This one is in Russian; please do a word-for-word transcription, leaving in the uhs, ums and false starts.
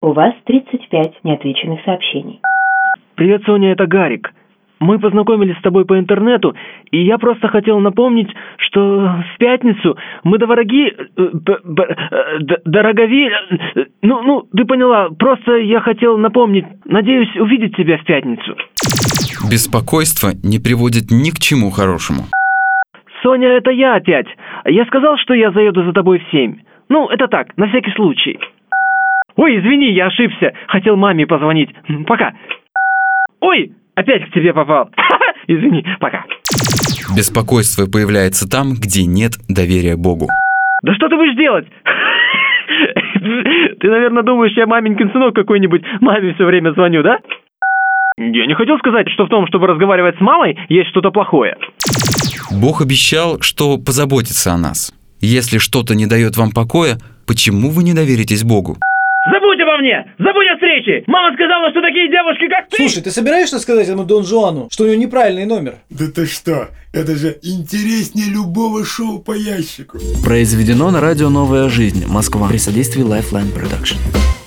У вас тридцать пять неотвеченных сообщений. Привет, Соня, это Гарик. Мы познакомились с тобой по интернету, и я просто хотел напомнить, что в пятницу мы дороги... э, б- б- э, д- дорогови... э, Ну, ну, ты поняла, просто я хотел напомнить. Надеюсь увидеть тебя в пятницу. Беспокойство не приводит ни к чему хорошему. Соня, это я опять. Я сказал, что я заеду за тобой в семь. Ну, это так, на всякий случай. Ой, извини, я ошибся. Хотел маме позвонить. Пока. Ой, опять к тебе попал. Извини, пока. Беспокойство появляется там, где нет доверия Богу. Да что ты будешь делать? Ты, наверное, думаешь, я маменькин сынок какой-нибудь, маме все время звоню, да? Я не хотел сказать, что в том, чтобы разговаривать с мамой, есть что-то плохое. Бог обещал, что позаботится о нас. Если что-то не дает вам покоя, почему вы не доверитесь Богу? Забудь обо мне! Забудь о встрече! Мама сказала, что такие девушки, как ты... Слушай, ты собираешься сказать этому Дон Жуану, что у него неправильный номер? Да ты что? Это же интереснее любого шоу по ящику. Произведено на радио «Новая жизнь», Москва, при содействии Lifeline Production.